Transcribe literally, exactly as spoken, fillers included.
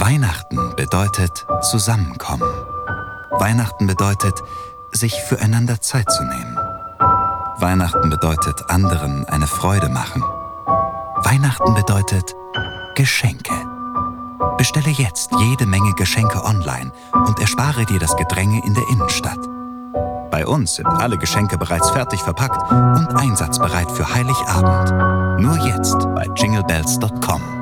Weihnachten bedeutet Zusammenkommen. Weihnachten bedeutet, sich füreinander Zeit zu nehmen. Weihnachten bedeutet, anderen eine Freude machen. Weihnachten bedeutet Geschenke. Bestelle jetzt jede Menge Geschenke online und erspare dir das Gedränge in der Innenstadt. Bei uns sind alle Geschenke bereits fertig verpackt und einsatzbereit für Heiligabend. Nur jetzt bei jingle bells punkt com.